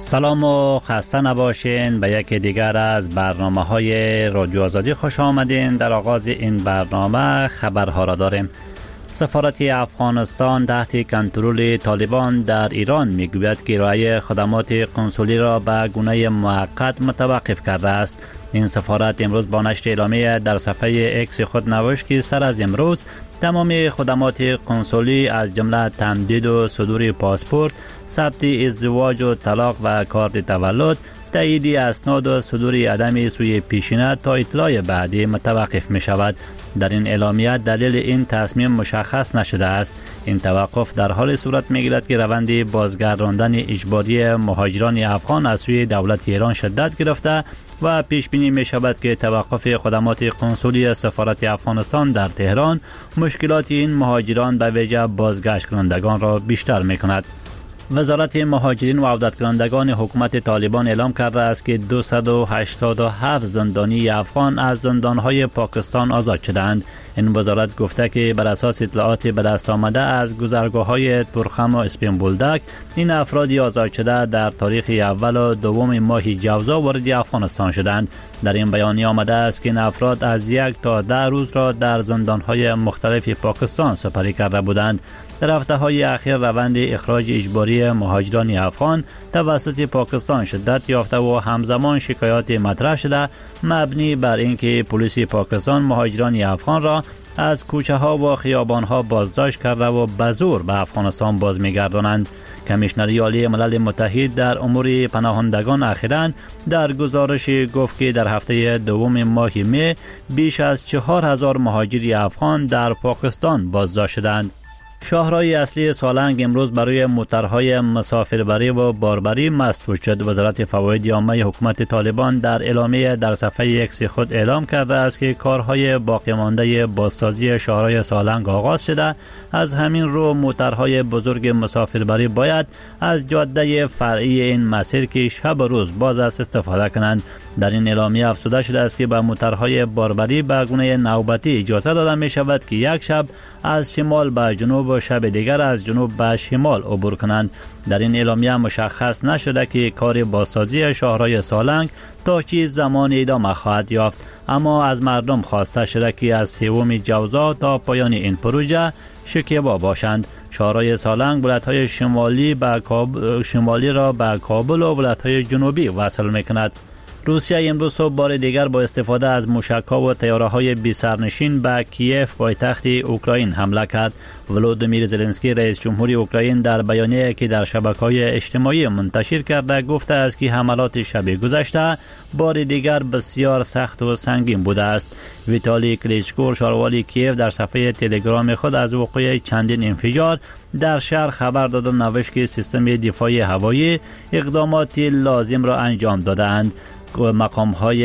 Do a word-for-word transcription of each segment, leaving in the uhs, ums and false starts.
سلام و خسته نباشین. به یکی دیگر از برنامه های رادیو آزادی خوش آمدین. در آغاز این برنامه خبرها را داریم. سفارت افغانستان تحت کنترل طالبان در ایران میگوید که ارائه خدمات کنسولی را به گونه موقت متوقف کرده است. این سفارت امروز با نشر اعلامیه در صفحه اکس خود نوشت که سر از امروز تمام خدمات کنسولی از جمله تمدید و صدور پاسپورت، ثبت ازدواج و طلاق و کارت تولد، تایید اسناد و صدور عدم سوی پیشینه تا اطلاع بعدی متوقف می شود. در این اعلامیه دلیل این تصمیم مشخص نشده است. این توقف در حال صورت می گیرد که روند بازگرداندن اجباری مهاجران افغان از سوی دولت ایران شدت گرفته و پیش بینی می شود که توقف خدمات کنسولی سفارت افغانستان در تهران مشکلات این مهاجران به ویژه بازگشت کنندگان را بیشتر می کند. وزارت مهاجرین و عودت کنندگان حکومت طالبان اعلام کرده است که دویست و هشتاد و هفت زندانی افغان از زندانهای پاکستان آزاد شدند. این وزارت گفته که بر اساس اطلاعات به دست آمده از گذرگاه‌های تورخم و اسپین بولدک، این افرادی آزاد شده در تاریخ اول و دوم ماه جوزا وارد افغانستان شدند. در این بیانیه آمده است که این افراد از یک تا ده روز را در زندانهای مختلف پاکستان سپری کرده بودند. در هفته‌های اخیر روند اخراج اجباری مهاجران افغان توسط پاکستان شدت یافته و همزمان شکایات مطرح شده مبنی بر اینکه پلیس پاکستان مهاجران افغان را از کوچه ها و خیابان ها بازداشت کرده و به زور به افغانستان باز می‌گردانند. کمیشنری عالی ملل متحد در امور پناهندگان اخیراً در گزارش گفت که در هفته دوم ماه می بیش از چهار هزار مهاجر افغان در پاکستان بازداشت شدند. شاهراه اصلی سالنگ امروز برای موترهای مسافربری و باربری مسدود شد. وزارت فواید عامه حکومت طالبان در اعلامیه در صفحه اکس خود اعلام کرده است که کارهای باقی مانده بازسازی شاهراه سالنگ آغاز شده. از همین رو موترهای بزرگ مسافربری باید از جاده فرعی این مسیر که شب و روز باز است استفاده کنند. در این اعلامیه افزوده شده است که به موترهای باربری به گونه نوبتی اجازه داده می شود که یک شب از شمال به جنوب و شب دیگر از جنوب به شمال عبور کنند. در این اعلامیه مشخص نشده که کار بازسازی شاهراه سالنگ تا چه زمان ادامه خواهد یافت، اما از مردم خواسته شده که از سوم جوزا تا پایان این پروژه شکیبا باشند. شاهراه سالنگ ولایت‌های شمالی به کابل شمالی را به کابل و ولایت‌های جنوبی وصل می‌کند. روسیه امروز صبح بار دیگر با استفاده از موشک‌ها و طیاره‌های بی سرنشین به کیف پایتخت اوکراین حمله کرد. ولودیمیر زلنسکی رئیس جمهور اوکراین در بیانیه‌ای که در شبکه‌های اجتماعی منتشر کرده گفته است که حملات شب گذشته بار دیگر بسیار سخت و سنگین بوده است. ویتالی کلیچکو شاروالی کیف در صفحه تلگرام خود از وقوع چندین انفجار در شهر خبر داد و نوشت که سیستم دفاع هوایی اقدامات لازم را انجام دادند. مقام‌های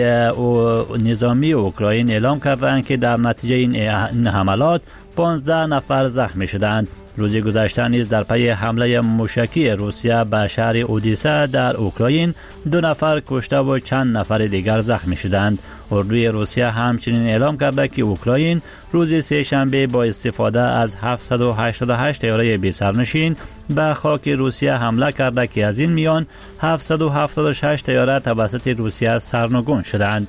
نظامی اوکراین اعلام کردند که در نتیجه این حملات پانزده نفر زخمی شدند. روز گذشته نیز در پی حمله موشکی روسیه به شهر اودیسا در اوکراین دو نفر کشته و چند نفر دیگر زخمی شدند. اردوی روسیه همچنین اعلام کرده که اوکراین روز سه شنبه با استفاده از هفتصد و هشتاد و هشت طیاره بی سرنشین به خاک روسیه حمله کرده که از این میان هفتصد و هفتاد و شش طیاره توسط روسیه سرنگون شدند.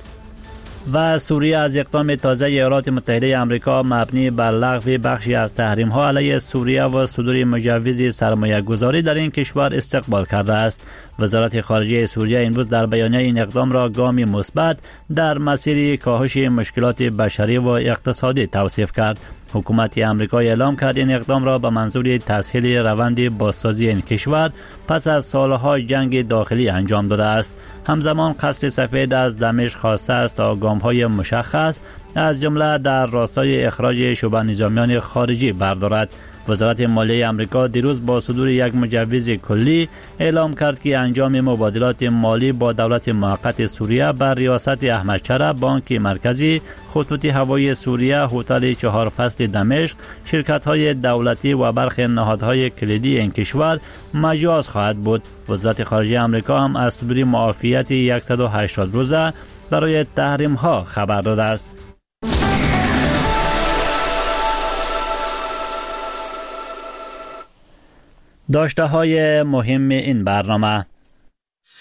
و سوریه از اقدام تازه ایالات متحده آمریکا مبنی بر لغو بخشی از تحریم ها علیه سوریه و صدور مجوز سرمایه گذاری در این کشور استقبال کرده است. وزارت خارجه سوریه امروز در بیانیه این اقدام را گامی مثبت در مسیر کاهش مشکلات بشری و اقتصادی توصیف کرد. حکومت آمریکا اعلام کرد این اقدام را به منظور تسهیل روند بازسازی این کشور پس از سالها جنگ داخلی انجام داده است. همزمان قصر سفید از دمشق خواسته است تا گام‌های مشخص از جمله در راستای اخراج شعبه نظامیان خارجی بردارد. وزارت مالیه آمریکا دیروز با صدور یک مجوز کلی اعلام کرد که انجام مبادلات مالی با دولت موقت سوریه بر ریاست احمد شرع، بانک مرکزی، خطوط هوایی سوریه، هتل چهار فصل دمشق، شرکت‌های دولتی و برخی نهادهای کلیدی این کشور مجاز خواهد بود. وزارت خارجه آمریکا هم از صدور معافیت صد و هشتاد روزه برای تحریم‌ها خبر داده است. داشته های مهم این برنامه: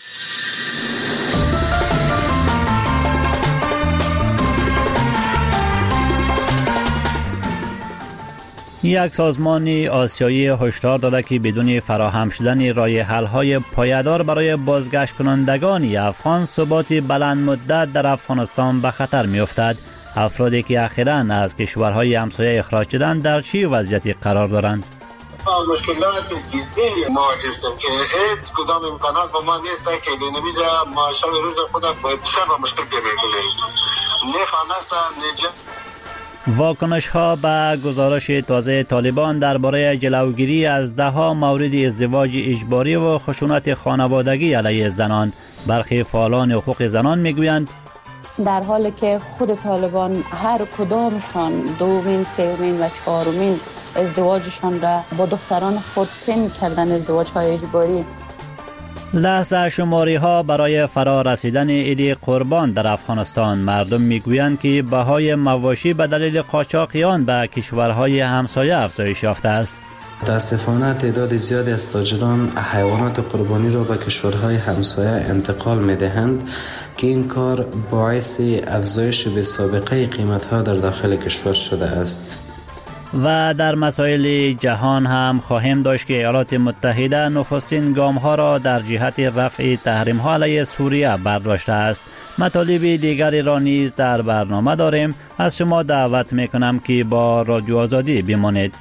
یک سازمان آسیایی هشدار داده که بدون فراهم شدن راه حل‌های پایدار برای بازگشت کنندگان افغان ثبات بلند مدت در افغانستان به خطر می‌افتد. افرادی که اخیراً از کشورهای همسایه اخراج شدند در چه وضعیتی قرار دارند؟ مشکلات جدی مواجه هستیم که هیچ کدام امکانات با ما نیست که بنویزه ما شب روز خودم باید شب مشکل بکنیم. نفهمست نجات واکنش ها به گزارش تازه طالبان درباره جلوگیری از ده ها مورد ازدواج اجباری و خشونت خانوادگی علیه زنان. برخی فعالان حقوق زنان میگویند در حالی که خود طالبان هر کدامشان دومین، سومین و چهارمین ازدواجشان را با دختران خود سن کردن، ازدواج های اجباری. لحظه شماری ها برای فرا رسیدن عید قربان در افغانستان. مردم میگویند که بهای مواشی به دلیل قاچاقیان به کشورهای همسایه افزایش یافته است. متاسفانه تعداد زیادی از تاجران حیوانات قربانی را به کشورهای همسایه انتقال می‌دهند که این کار باعث افزایش بی سابقه قیمت‌ها در داخل کشور شده است. و در مسائل جهان هم خواهیم داشت که ایالات متحده نخستین گام‌ها را در جهت رفع تحریم‌ها علیه سوریه برداشته است. مطالب دیگری را نیز در برنامه داریم. از شما دعوت می‌کنم که با رادیو آزادی بمانید.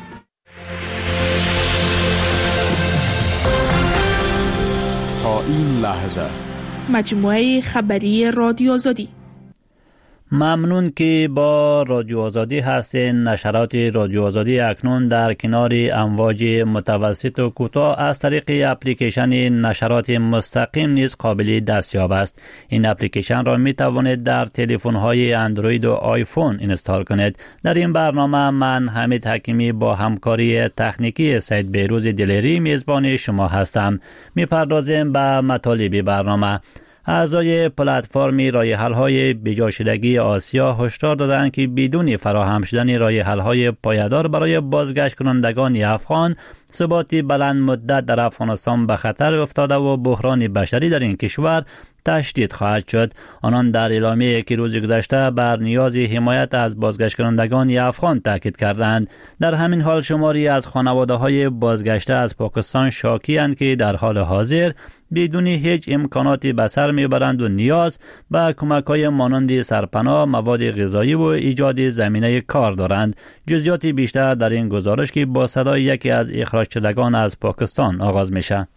تا این لحظه مجموعه خبری رادیو آزادی. ممنون که با رادیو آزادی هستین. نشرات رادیو آزادی اکنون در کنار امواج متوسط و کوتاه از طریق اپلیکیشن نشرات مستقیم نیز قابل دستیاب است. این اپلیکیشن را می توانید در تلفن های اندروید و آیفون اینستال کنید. در این برنامه من حمید حکیمی با همکاری تکنیکی سید بیروز دلیری میزبان شما هستم. می پردازیم به مطالب برنامه. اعضای پلتفرم راه حل‌های بجا شدگی آسیا هشدار دادند که بدون فراهم شدن راه حل‌های پایدار برای بازگشت کنندگان افغان ثبات بلند مدت در افغانستان به خطر افتاده و بحران بشری در این کشور تشدید خواهد شد. آنان در اعلامیه‌ای که روز گذشته بر نیاز حمایت از بازگشت کنندگان افغان تاکید کردند. در همین حال شماری از خانواده‌های بازگشته از پاکستان شاکی‌اند که در حال حاضر بدون هیچ امکاناتی به سر میبرند و نیاز به کمک‌های مانند سرپناه، مواد غذایی و ایجاد زمینه کار دارند. جزئیات بیشتر در این گزارش که با صدای یکی از اخراج شدگان از پاکستان آغاز میشه.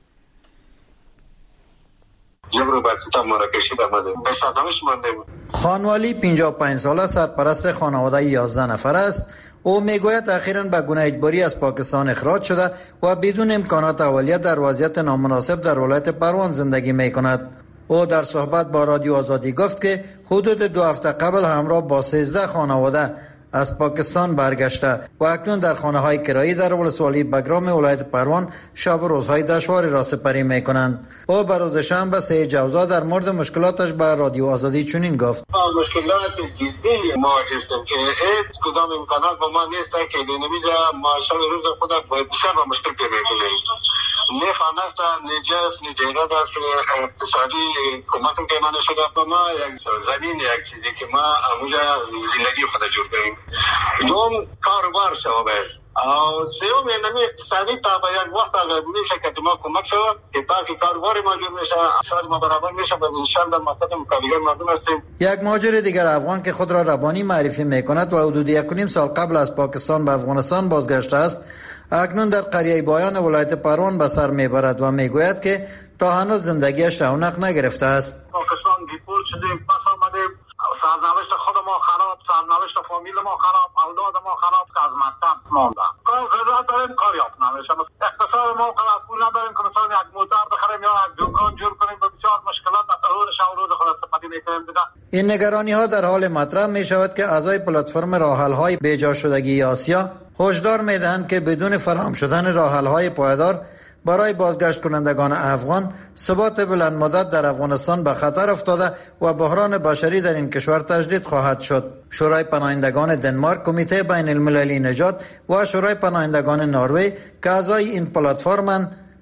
خانوالی پنجاه و پنج ساله سرپرست خانواده یازده نفر است. او میگوید اخیراً به گونه اجباری از پاکستان اخراج شده و بدون امکانات اولیه در وضعیت نامناسب در ولایت پروان زندگی می کند. او در صحبت با رادیو آزادی گفت که حدود دو هفته قبل همراه با سیزده خانواده از پاکستان برگشته و اکنون در خانه های کرایی در ولسوالی بگرام ولایت پروان شب و روزهای دشواری را سپری می کنند. او به روز شنبه سه جوزا در مورد مشکلاتش به رادیو آزادی چنین گفت: مشکلات جدی مواجه هستیم که هیچ کدام امکانات با ما نیست که بنویزه ما شب روز خودم باید شب مشکل بکنیم. نفهمست نجاس نجات است اقتصادی کمک که من شده با ما یک زمین یک چیزی که ما اموجا زندگی خود جور کنیم. دوم کاروبار شما باید او سیوم اینمی اقتصادی تا به یک وقت اگر میشه که ما کمک شود که تا که کاروبار ما جور میشه اقتصاد ما برابر میشه باید انشاءالله مقدم مقابل مردم هستیم. یک مهاجر دیگر افغان که خود را ربانی معرفی میکند و حدود یک و نیم سال قبل از پاکستان به افغانستان بازگشته است، اکنون در قریه بایان ولایت پروان به سر میبرد و میگوید که تا هنوز زندگیش رونق نگرفته است. پاکستان دیپورت شدیم، پس آمدیم، سرنوشت خود ما خراب، سرنوشت فامیل ما خراب، اولاد ما خراب که از مکتب ماندن. کار ضرورت داریم کار یافت نمیشه. اقتصاد ما خلاص پول نداریم که مثلا یک موتر بخریم یا یک دکان جور کنیم. به بسیار مشکلات روز شب روز خلاص سپری میکنیم دیگه. این نگرانی ها در حال مطرح می شود که اعضای پلتفرم راه حل های بیجا شدگی آسیا هشدار میدهند که بدون فراهم شدن راه حل های پایدار برای بازگشت کنندگان افغان ثبات بلند مدت در افغانستان به خطر افتاده و بحران بشری در این کشور تجدید خواهد شد. شورای پناهندگان دنمارک، کمیته بین المللی نجات و شورای پناهندگان نروژ که اعضای این پلتفرمند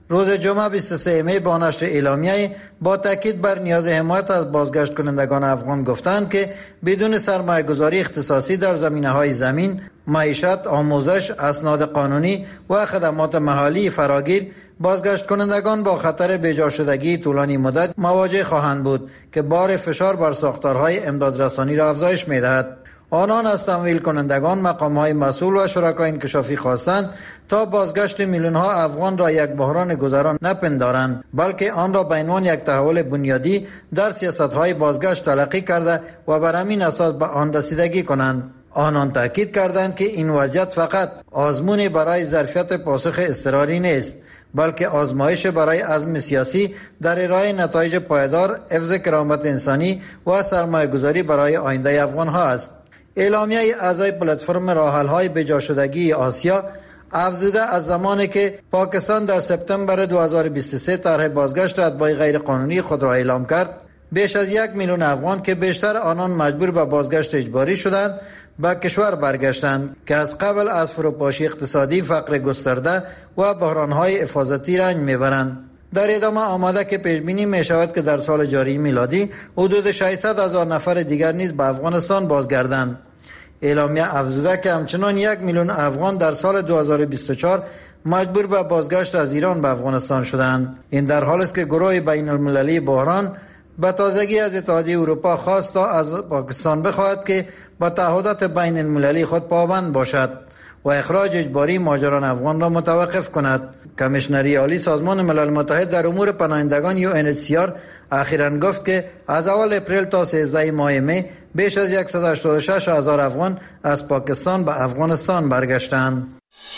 روز جمعه بیست و سه می با نشر اعلامیه با تاکید بر نیاز حمایت از بازگشت کنندگان افغان گفتند که بدون سرمایه‌گذاری اختصاصی در زمینه‌های زمین، معیشت، آموزش، اسناد قانونی و خدمات محلی فراگیر، بازگشت کنندگان با خطر بیجا شدگی طولانی مدت مواجه خواهند بود که بار فشار بر ساختارهای امدادرسانی را افزایش می‌دهد. آنان از تمویل کنندگان، مقام‌های مسئول و شرکای انکشافی خواستند تا بازگشت میلیون‌ها افغان را یک بحران گذران نپندارند، بلکه آن را به عنوان یک تحول بنیادی در سیاست‌های بازگشت تلقی کرده و بر همین اساس به آن رسیدگی کنند. آنان تاکید کردند که این وضعیت فقط آزمون برای ظرفیت پاسخ اضطراری نیست، بلکه آزمایش برای عزم سیاسی در ارائه نتایج پایدار، حفظ کرامت انسانی و سرمایه‌گذاری برای آینده افغان‌ها است. اعلامیه اعضای پلتفرم راه‌حل‌های بجا شدگی آسیا افزوده از زمانی که پاکستان در سپتامبر دو هزار و بیست و سه طرح بازگشت اتباع غیرقانونی خود را اعلام کرد، بیش از یک میلیون افغان که بیشتر آنان مجبور به بازگشت اجباری شدند به کشور برگشتند که از قبل از فروپاشی اقتصادی، فقر گسترده و بحران‌های حفاظتی رنج میبرند. در ادامه آمده که پیش بینی می شود که در سال جاری میلادی حدود ششصد هزار نفر دیگر نیز به افغانستان بازگردند. اعلامیه افزوده که همچنان یک میلیون افغان در سال دو هزار و بیست و چهار مجبور به بازگشت از ایران به افغانستان شدند. این در حالی است که گروه بین المللی بحران به تازگی از اتحادیه اروپا خواست تا از پاکستان بخواهد که به تعهدات بین المللی خود پابند باشد و اخراج اجباری مهاجران افغان را متوقف کند. کمیشنری عالی سازمان ملل متحد در امور پناهندگان یو ان اچ سی آر اخیراً گفت که از اول اپریل تا سیزده ماه می بیش از صد و هشتاد و شش هزار افغان از پاکستان به افغانستان برگشتند.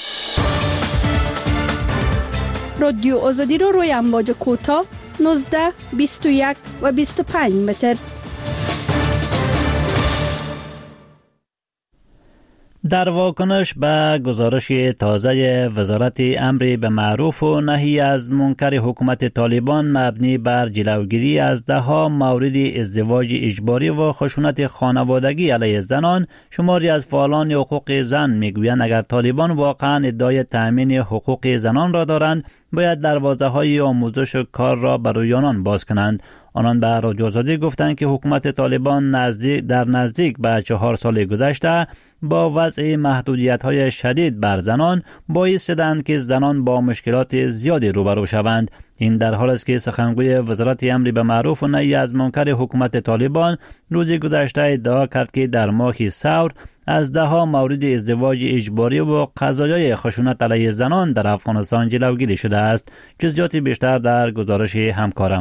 رادیو آزادی رو روی امواج کوتاه نوزده، بیست و یک و بیست و پنج متر. در واکنش به گزارش تازه وزارت امر به معروف و نهی از منکر حکومت طالبان مبنی بر جلوگیری از دهها مورد ازدواج اجباری و خشونت خانوادگی علیه زنان، شماری از فعالان حقوق زن میگویند اگر طالبان واقعا ادعای تأمین حقوق زنان را دارند، باید دروازه‌های آموزش و کار را برای آنان باز کنند. آنان به رادیو آزادی گفتند که حکومت طالبان نزدیک در نزدیک به چهار سال گذشته با وضع محدودیت‌های شدید بر زنان باعث شدند که زنان با مشکلات زیادی روبرو شوند. این در حالی است که سخنگوی وزارت امر به معروف و نهی از منکر حکومت طالبان روز گذشته ادعا کرد که در ماه ثور از دهها مورد ازدواج اجباری و قضایای خشونت علیه زنان در افغانستان جلوگیری شده است. جزئیات بیشتر در گزارش همکارم.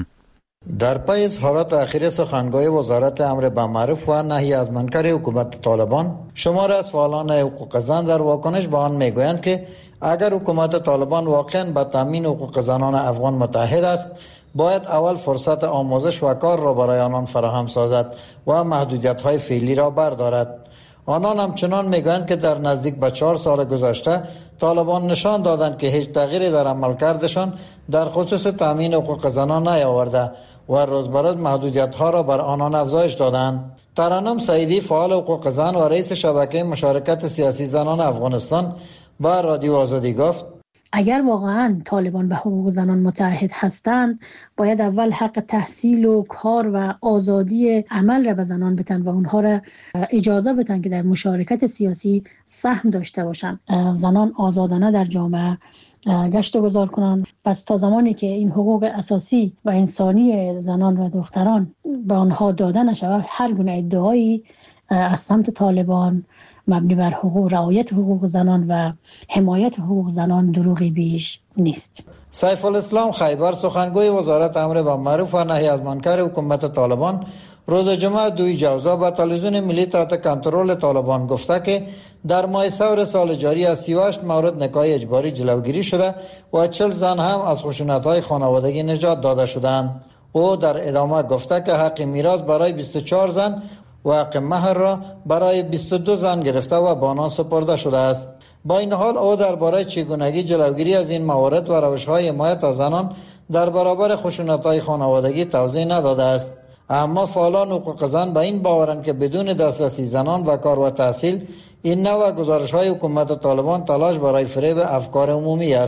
در پی اظهارات اخیر سخنگوی وزارت امر به معروف و نهی از منکر حکومت طالبان، شمار از فعالان حقوق زن در واکنش به آن میگویند که اگر حکومت طالبان واقعا به تامین حقوق زنان افغان متحد است، باید اول فرصت آموزش و کار را برای آنان فراهم سازد و محدودیت‌های فعلی را بردارد. آنان همچنان میگویند که در نزدیک به چهار سال گذشته طالبان نشان دادند که هیچ تغییری در عملکردشان در خصوص تامین حقوق زنان نیاورده و روز به روز محدودیت‌ها را بر آنان افزایش دادند. ترنم سعیدی، فعال حقوق زن و رئیس شبکه مشارکت سیاسی زنان افغانستان، با رادیو آزادی گفت اگر واقعا طالبان به حقوق زنان متعهد هستند، باید اول حق تحصیل و کار و آزادی عمل را به زنان بدن و اونها را اجازه بدن که در مشارکت سیاسی سهم داشته باشند. زنان آزادانه در جامعه گشت و گذار کنند. پس تا زمانی که این حقوق اساسی و انسانی زنان و دختران به آنها داده نشود، هر گونه ادعایی از سمت طالبان مبنی بر حقوق رعایت حقوق زنان و حمایت حقوق زنان دروغی بیش نیست. سیف الاسلام خیبر، سخنگوی وزارت امر به معروف و نهی از منکر حکومت طالبان، روز جمعه دوی جوزا به تلویزیون ملی تحت کنترل طالبان گفته که در ماه ثور سال جاری از سی و هشت مورد نکاح اجباری جلوگیری شده و چهل زن هم از خشونت‌های خانوادگی نجات داده شدند. او در ادامه گفته که حق میراث برای بیست و چهار زن و حق مهر را برای بیست و دو زن گرفته و به آنان سپرده شده است. با این حال او درباره چگونگی جلوگیری از این موارد و روش‌های حمایت از زنان در برابر خشونت‌های خانوادگی توضیح نداده است. اما فعالان حقوق زن به این باورند که بدون دسترسی زنان به کار و تحصیل، این نوع گزارش‌های حکومت طالبان تلاش برای فریب افکار عمومی است.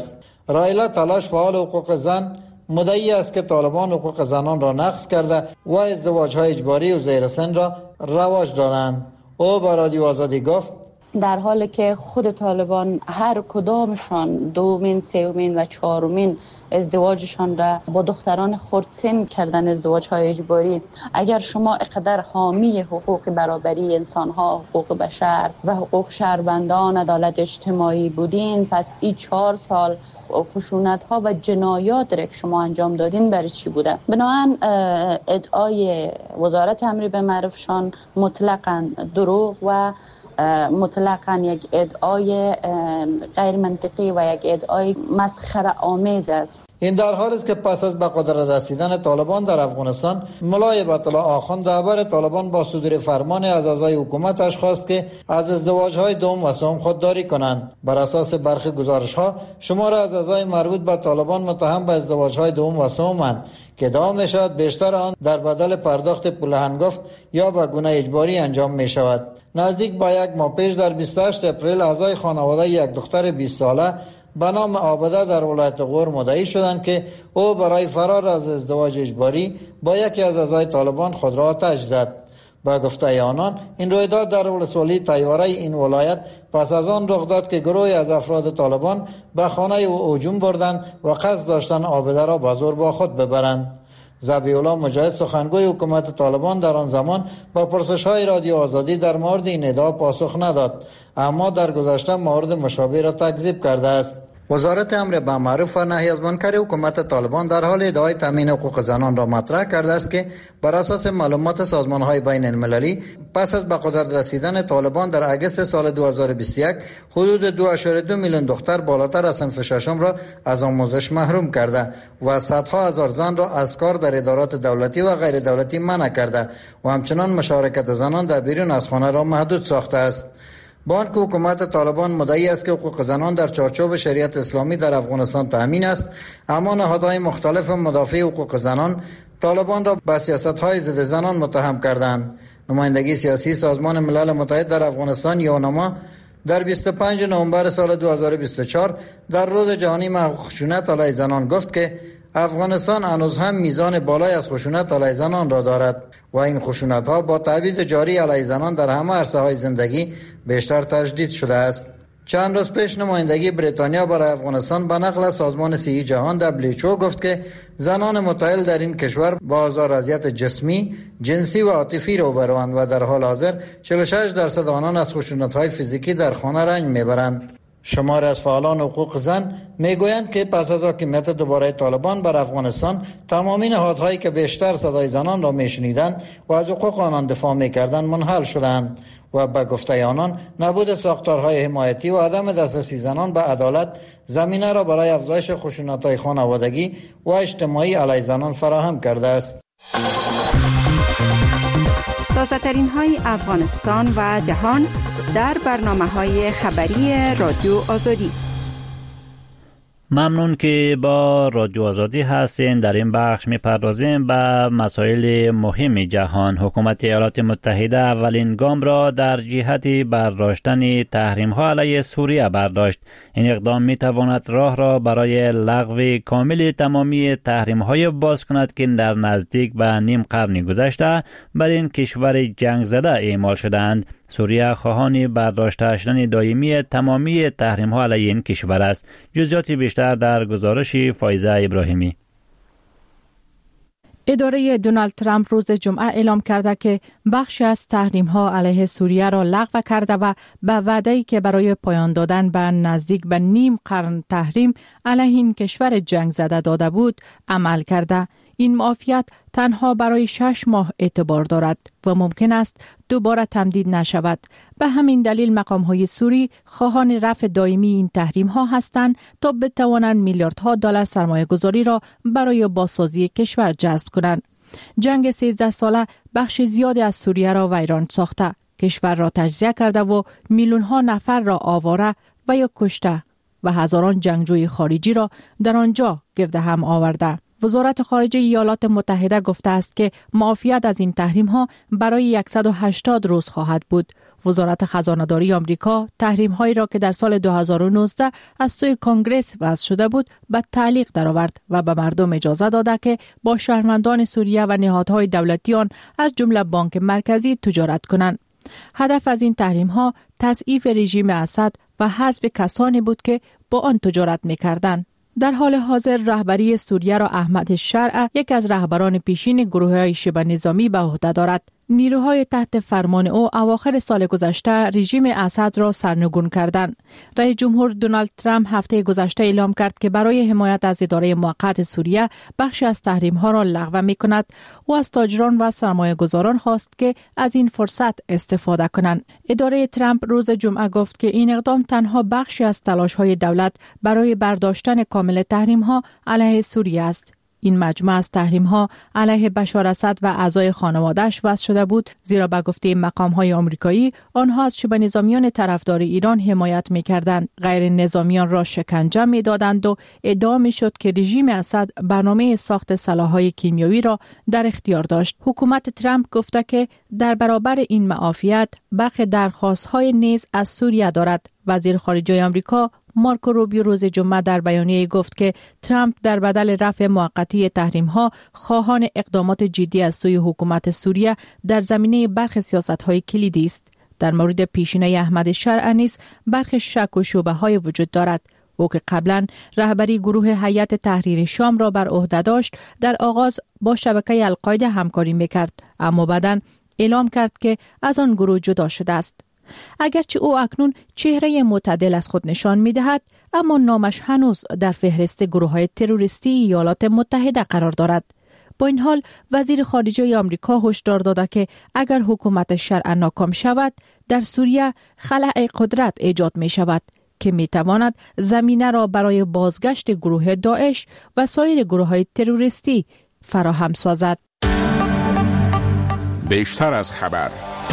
رایلا تلاش، فعال حقوق زن، مدعی است که طالبان حقوق زنان را نقض کرده و ازدواج‌های اجباری و زیر سن را رواج دادند. او با رادیو آزادی گفت در حالی که خود طالبان هر کدامشان دومین، سومین و چهارمین ازدواجشان را با دختران خردسن کردن، ازدواج‌های اجباری، اگر شما اقدر حامی حقوق برابری انسان‌ها، حقوق بشر و حقوق شهروندان، عدالت اجتماعی بودین، پس این چهار سال خشونت ها و جنایات را که شما انجام دادین برای چی بوده؟ بنابراین ادعای وزارت امر به معروفشان مطلقاً دروغ و مطلقاً یک ادعای غیر منطقی و یک ادعای مسخره آمیز است. این در حالی است که پس از به قدرت رسیدن طالبان در افغانستان، مولای بیت الله آخوند رهبر طالبان با صدور فرمان از اعضای حکومتش خواست که از ازدواج‌های دوم و سوم خودداری کنند. بر اساس برخی گزارش‌ها، شمار از اعضای مربوط به طالبان متهم به ازدواج‌های دوم و سومند که ادعا می‌شود بیشتر آن در بدل پرداخت پول هنگفت یا به گونه اجباری انجام می‌شود. نزدیک با یک ماه پیش در بیست و هشتم اپریل اعضای خانواده یک دختر بیست ساله به نام عابده در ولایت غور مدعی شدند که او برای فرار از ازدواج اجباری با یکی از اعضای طالبان خود را آتش زد. با گفته آنان، این رویداد در ولسوالی طیاره این ولایت پس از آن رخ داد که گروهی از افراد طالبان به خانه او هجوم بردند و قصد داشتند عابده را به زور با خود ببرند. ذبیح الله مجاهد، سخنگوی حکومت طالبان، در آن زمان با پرسش‌های رادیو آزادی در مورد این ادعا پاسخ نداد، اما در گذشته مورد مشابه را تکذیب کرده است. وزارت امر به معروف و نهی از منکر حکومت طالبان در حال ادعای تامین حقوق زنان را مطرح کرده است که بر اساس معلومات سازمان‌های بین المللی، پس از به قدرت رسیدن طالبان در اگست سال دو هزار و بیست و یک، حدود دو ممیز دو میلیون دختر بالاتر از صنف ششم را از آموزش محروم کرده و صدها هزار زن را از کار در ادارات دولتی و غیر دولتی منع کرده و همچنان مشارکت زنان در بیرون از خانه را محدود ساخته است. با آنکه حکومت طالبان مدعی است که حقوق زنان در چارچوب شریعت اسلامی در افغانستان تأمین است، اما نهادهای مختلف مدافع حقوق زنان طالبان را به سیاست‌های ضد زنان متهم کردند. نمایندگی سیاسی سازمان ملل متحد در افغانستان یونما در بیست و پنجم نوامبر سال دو هزار و بیست و چهار در روز جهانی محو خشونت علیه زنان گفت که افغانستان هنوز هم میزان بالایی از خشونت علیه زنان را دارد و این خشونت‌ها با تعویض جاری علیه زنان در همه عرصه‌های زندگی بیشتر تشدید شده است. چند روز پیش نمایندگی بریتانیا برای افغانستان به نقل از سازمان صحی جهان دبلیو اچ او گفت که زنان متعهل در این کشور با آزار و اذیت جسمی، جنسی و عاطفی روبروند و در حال حاضر چهل و شش درصد آنان از خشونت‌های فیزیکی در خانه رنج میبرند. شمار از فعالان حقوق زن میگویند که پس از حاکمیت دوباره طالبان بر افغانستان، تمامی نهادهایی که بیشتر صدای زنان را میشنیدند و از حقوق آنان دفاع میکردند منحل شدند و به گفته آنان نبود ساختارهای حمایتی و عدم دسترسی زنان به عدالت زمینه را برای افزایش خشونت‌های خانوادگی و اجتماعی علیه زنان فراهم کرده است. تازه‌ترین های افغانستان و جهان در برنامه‌های خبری رادیو آزادی. ممنون که با رادیو آزادی هستین. در این بخش می‌پردازیم به مسائل مهم جهان. حکومت ایالات متحده اولین گام را در جهت برداشتن تحریم‌ها علیه سوریه برداشت. این اقدام می‌تواند راه را برای لغو کامل تمامی تحریم‌های باز کند که در نزدیک به نیم قرن گذشته بر این کشور جنگ زده اعمال شدند. سوریه خواهان برداشته شدن دائمی تمامی تحریم‌ها علیه این کشور است. جزئیات بیشتر در گزارش فایزه ابراهیمی. اداره دونالد ترامپ روز جمعه اعلام کرده که بخشی از تحریم‌ها علیه سوریه را لغو کرده و به وعده‌ای که برای پایان دادن به نزدیک به نیم قرن تحریم علیه این کشور جنگ زده داده بود عمل کرده. این معافیت تنها برای شش ماه اعتبار دارد و ممکن است دوباره تمدید نشود. به همین دلیل مقام‌های سوری خواهان رفع دائمی این تحریم‌ها هستند تا بتوانند میلیاردها دلار سرمایه گذاری را برای بازسازی کشور جذب کنند. جنگ سیزده ساله بخش زیادی از سوریه را ویران ساخته، کشور را تجزیه کرده و میلیون‌ها نفر را آواره و یا کشته و هزاران جنگجوی خارجی را در آنجا گرد هم آورده. وزارت خارجه ایالات متحده گفته است که معافیت از این تحریم ها برای صد و هشتاد روز خواهد بود. وزارت خزانه‌داری آمریکا تحریم هایی را که در سال دو هزار و نوزده از سوی کنگره وضع شده بود به تعلیق درآورد و به مردم اجازه داده که با شهروندان سوریه و نهادهای دولتی آن از جمله بانک مرکزی تجارت کنند. هدف از این تحریم ها تضعیف رژیم اسد و حذف کسانی بود که با آن تجارت می‌کردند. در حال حاضر رهبری سوریه را احمد شرع، یک از رهبران پیشین گروه‌های شبه نظامی به عهده دارد. نیروهای تحت فرمان او اواخر سال گذشته رژیم اسد را سرنگون کردند. رئیس جمهور دونالد ترامپ هفته گذشته اعلام کرد که برای حمایت از اداره موقت سوریه بخشی از تحریم‌ها را لغو می‌کند. او از تاجران و سرمایه‌گذاران خواست که از این فرصت استفاده کنند. اداره ترامپ روز جمعه گفت که این اقدام تنها بخشی از تلاش‌های دولت برای برداشتن کامل تحریم‌ها علیه سوریه است. این مجموعه از تحریم‌ها علیه بشار اسد و اعضای خانواده‌اش وضع شده بود، زیرا به گفته مقام‌های آمریکایی آنها از شبه نظامیان طرفدار ایران حمایت می‌کردند، غیر نظامیان را شکنجه می‌دادند و ادعا می‌شد که رژیم اسد برنامه ساخت سلاح‌های کیمیایی را در اختیار داشت. حکومت ترامپ گفته که در برابر این معافیت برخی درخواست‌های نیز از سوریه دارد. وزیر خارجه آمریکا مارکو روبیو روز جمعه در بیانیه گفت که ترامپ در بدل رفع موقتی تحریم‌ها خواهان اقدامات جدی از سوی حکومت سوریه در زمینه برخی سیاست‌های کلیدی است. در مورد پیشینه احمد شرع نیز برخی شک و شبهه‌های وجود دارد. او که قبلا رهبری گروه هیئت تحریر شام را بر عهده داشت، در آغاز با شبکه القاعده همکاری می‌کرد، اما بعداً اعلام کرد که از آن گروه جدا شده است. اگرچه او اکنون چهره معتدل از خود نشان می‌دهد، اما نامش هنوز در فهرست گروه‌های تروریستی ایالات متحده قرار دارد. با این حال وزیر خارجه آمریکا هشدار داده که اگر حکومت شرع ناکام شود، در سوریه خلأ قدرت ایجاد می شود که می تواند زمینه را برای بازگشت گروه داعش و سایر گروه‌های تروریستی فراهم سازد. بیشتر از خبر.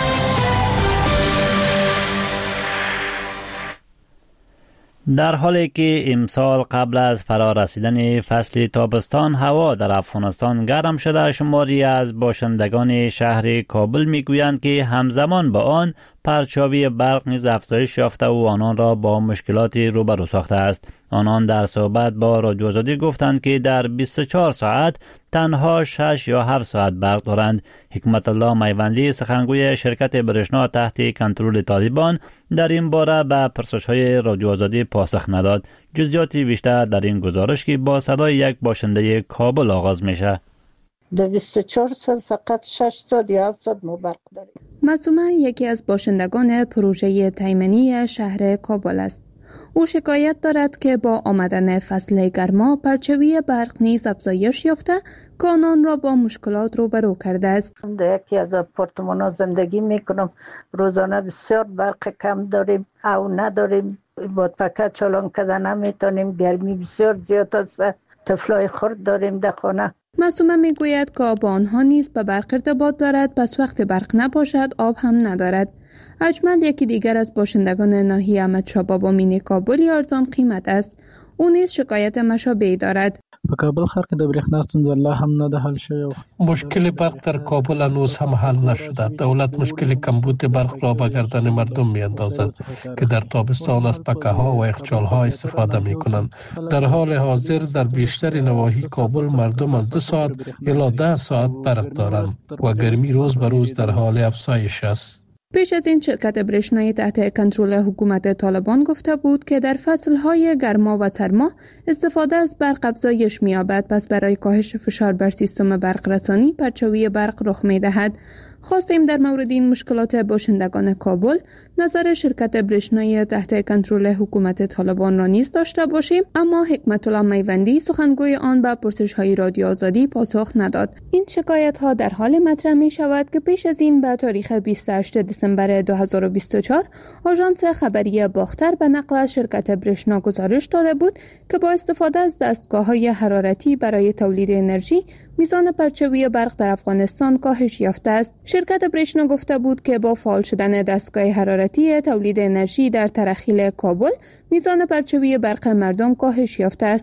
در حالی که امسال قبل از فرا رسیدن فصل تابستان هوا در افغانستان گرم شده، شماری از باشندگان شهر کابل میگویند که همزمان با آن پرچاوی برق نیز افزایش یافته و آنان را با مشکلاتی روبرو ساخته است. آنان در صحبت با رادیو آزادی گفتند که در بیست و چهار ساعت تنها شش یا هفت ساعت برق دارند. حکمت الله میوندی سخنگوی شرکت برشنا تحت کنترل طالبان در این باره به پرسش‌های رادیو آزادی پاسخ نداد. جزئیاتی بیشتر در این گزارش که با صدای یک باشنده کابل آغاز میشه. در بیست و چهار سال فقط شش ساعت یا هفت ساعت ما برق داریم. معصومه یکی از باشندگان پروژه تیمنی شهر کابل است. او شکایت دارد که با آمدن فصل گرما پرچاوی برق نیز افزایش یافته که آنان را با مشکلات روبرو کرده است. در یکی از آپارتمان‌ها زندگی میکنم، روزانه بسیار برق کم داریم او نداریم، با پکه چالان کردن نمیتونیم، گرمی بسیار زیاد است، طفلای خرد داریم در خانه. معصومه میگوید که آب آنها نیز به برق ارتباط دارد، پس وقت برق نباشد آب هم ندارد. اجمل یکی دیگر از باشندگان ناحیه احمد شاه بابا مینی کابل ارزان قیمت است. او نیز شکایت مشابهی دارد. په کابل ښار کې د برېښنا ستونزه لا هم نه ده حل شوې. مشکل برق در کابل هنوز هم حل نشده. دولت مشکل کمبود برق را به گردن مردم میاندازد که در تابستان از پکه ها و یخچال ها استفاده می کنند. در حال حاضر در بیشتر نواحی کابل مردم از دو ساعت الی ده ساعت برق دارند و گرمی روز به روز در حال افزایش است. پیش از این شرکت برشنایی تحت کنترل حکومت طالبان گفته بود که در فصلهای گرما و سرما استفاده از برق افزایش می‌یابد، پس برای کاهش فشار بر سیستم برق رسانی پرچاوی برق رخ می‌دهد. خواستیم در مورد این مشکلات باشندگان کابل نظر شرکت برشنایی تحت کنترل حکومت طالبان را نیز داشته باشیم، اما حکمت الله میوندی سخنگوی آن به پرسش‌های رادیو آزادی پاسخ نداد. این شکایت‌ها در حال مطرح می‌شود که پیش از این به تاریخ بیست و هشتم دسامبر دو هزار و بیست و چهار آژانس خبری باختر به نقل از شرکت برشنا گزارش داده بود که با استفاده از دستگاه‌های حرارتی برای تولید انرژی میزان پرچاوی برق در افغانستان کاهش یافته است. شرکت برشنا گفته بود که با فعال شدن دستگاه حرارتی تولید انرژی در ترخیل کابل میزان پرچاوی برق مردم کاهش یافته است.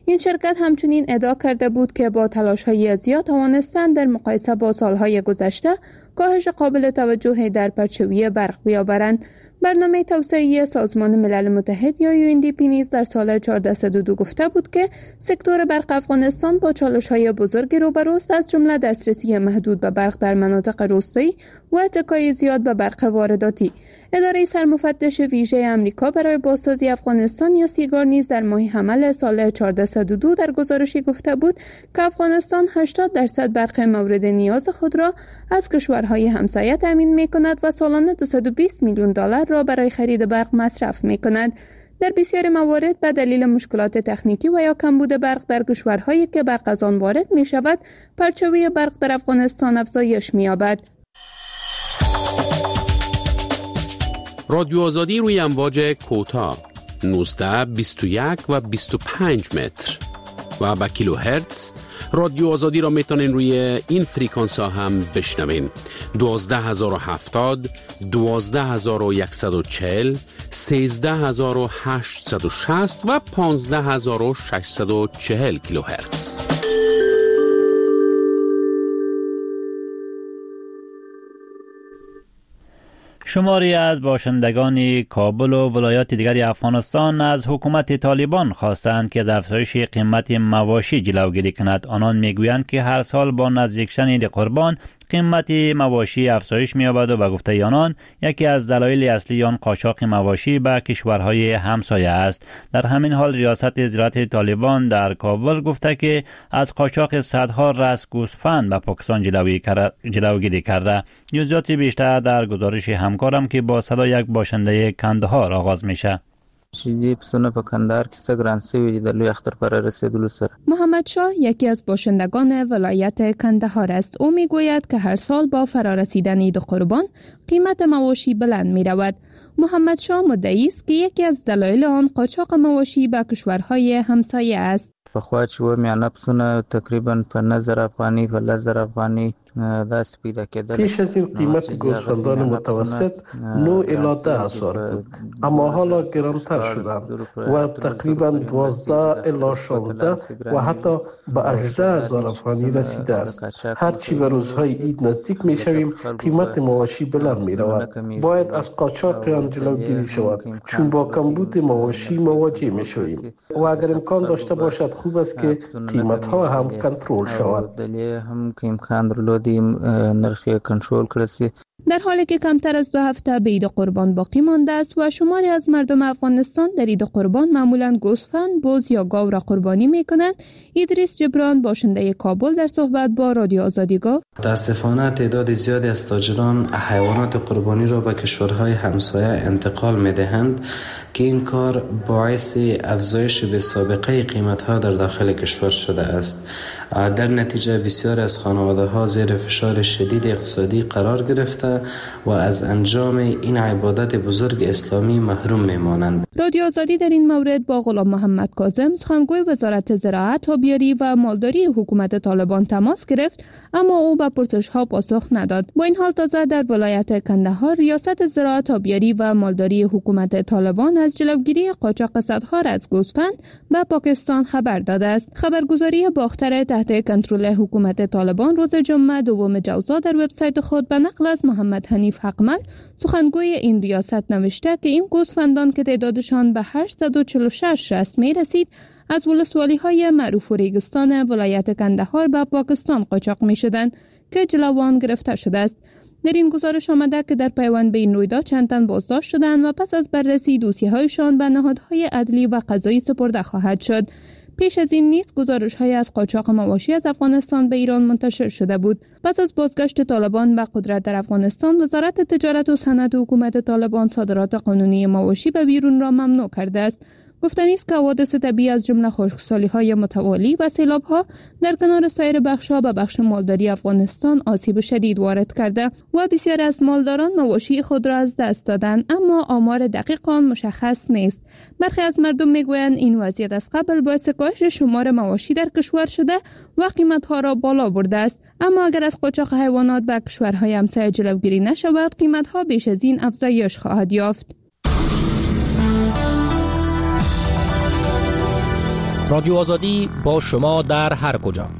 این شرکت همچنین ادعا کرده بود که با تلاش‌های زیاد توانستند در مقایسه با سالهای گذشته کاهش قابل توجهی در پرچوی برق بیاورند. برنامه توسعه سازمان ملل متحد یا یو ان دی پی نیز در سال هزار و چهارصد و صد و دو گفته بود که سکتور برق افغانستان با چالش‌های بزرگی روبروست، از جمله دسترسی محدود به برق در مناطق روستایی و اتکای زیاد به برق وارداتی. اداره سرمفتش ویژه آمریکا برای بازسازی افغانستان یا سیگار نیز در ماه حمل سال هزار و چهارصد و صد و دو در گزارشی گفته بود که افغانستان هشتاد درصد برق مورد نیاز خود را از کشورهای همسایه تامین می‌کند و سالانه دویست و بیست میلیون دلار را برای خرید برق مصرف می‌کند. در بسیاری موارد به دلیل مشکلات تکنیکی و یا کمبود برق در کشورهایی که برق از آن وارد می‌شود، پرچوی برق در افغانستان افزایش می‌یابد. رادیو آزادی روی امواج کوتاه نوزده، بیست و یک و بیست و پنج متر و با کیلو هرتز. رادیو آزادی را میتونین روی این فریکانس ها هم بشنوین: دوازده هزار و هفتاد، دوازده هزار و صد و چهل، سیزده هزار و هشتصد و شصت و پانزده هزار و ششصد و چهل کیلو هرتز. شماری از باشندگان کابل و ولایات دیگری افغانستان از حکومت طالبان خواستند که از افزایش قیمت مواشی جلوگیری کند. آنان میگویند که هر سال با نزدیک شدن عید قربان قیمت مواشی افزایش می‌یابد و به گفته آنان یکی از دلایل اصلی آن قاچاق مواشی به کشورهای همسایه است. در همین حال ریاست زراعت طالبان در کابل گفته که از قاچاق صدها رأس گوسفند به پاکستان جلوگیری کرده. جزئیات بیشتر در گزارش همکارم که با صدای یک باشنده کندهار آغاز میشه. شیدی پسونه په کندهار کې سګران سوي د لوی اختر پر رسیدلو سره. محمد شاه یکی از باشندگان ولایت کندهار است. او میگوید که هر سال با فرارسیدن عید قربان قیمت مواشی بلند می رود. محمد شاه مدعی است که یکی از دلایل آن قاچاق مواشی به کشورهای همسایه است. فخوا چې و میانه پسونه تقریبا په نظر افغانی و لزر افغانی دست پیدا کردن. پیش از این قیمت گوسفندان متوسط نه الی ده هزار بود، اما حالا گرانتر شدند و تقریبا دوازده الی شانزده و حتی به هجده هزار افغانی رسیده است. هرچی به روزهای عید نزدیک می شویم قیمت مواشی بلند می رود. باید از قاچاق آن جلوگیری شود، چون با کمبود مواشی مواجه می شویم و اگر امکان داشته باشد خوب است که قیمت ها هم کنترل شود. نرخی کنترل کړي. در حالی که کمتر از دو هفته به عید قربان باقی مانده است و شماری از مردم افغانستان در عید قربان معمولاً گوسفند، بز یا گاو را قربانی می‌کنند، ادریس جبران باشنده کابل در صحبت با رادیو آزادی گفت: متاسفانه تعداد زیادی از تاجران حیوانات قربانی را به کشورهای همسایه انتقال می‌دهند که این کار باعث افزایش به سابقه قیمت‌ها در داخل کشور شده است. در نتیجه بسیار از خانواده‌ها زیر فشار شدید اقتصادی قرار گرفته و از انجام این عبادت بزرگ اسلامی محروم میمانند. رادیو آزادی در این مورد با غلام محمد کاظم سخنگوی وزارت زراعت، آبیاری و مالداری حکومت طالبان تماس گرفت، اما او به پرسش‌ها پاسخ نداد. با این حال تازه در ولایت کندهار ریاست زراعت، آبیاری و مالداری حکومت طالبان از جلوگیری قاچاق صدها از گوسفند به پاکستان خبر داده است. خبرگزاری باختر تحت کنترل حکومت طالبان روز جمعه دوم جوزا در وبسایت خود به نقل از محمد حنیف حقمل سخنگوی این ریاست نوشته که این گوسفندان که تعدادشان به هشتصد و چهل و شش رأس می رسید از ولسوالی‌های معروف و ریگستان ولایت کندهار به پاکستان قاچاق می شدند که جلوان گرفته شده است. در این گزارش آمده که در پیوند به این رویداد چند تن بازداشت شدند و پس از بررسی دوسیه‌هایشان به نهادهای عدلی و قضایی سپرده خواهد شد. پیش از این نیز گزارش‌های از قاچاق مواشی از افغانستان به ایران منتشر شده بود. پس از بازگشت طالبان به قدرت در افغانستان، وزارت تجارت و صنعت حکومت طالبان صادرات قانونی مواشی به بیرون را ممنوع کرده است. گفتنی است که حوادث طبیعی از جمله خشکسالی‌های متوالی و سیلاب‌ها در کنار سایر بخش‌ها به بخش مالداری افغانستان آسیب شدید وارد کرده و بسیاری از مالداران مواشی خود را از دست دادند، اما آمار دقیق آن مشخص نیست. برخی از مردم می‌گویند این وضعیت از قبل باعث کاهش شمار مواشی در کشور شده و قیمت‌ها را بالا برده است، اما اگر از قاچاق حیوانات به کشورهای همسایه جلوگیری نشود، قیمت‌ها بیش از این افزایش خواهد یافت. رادیو آزادی با شما در هر کجا.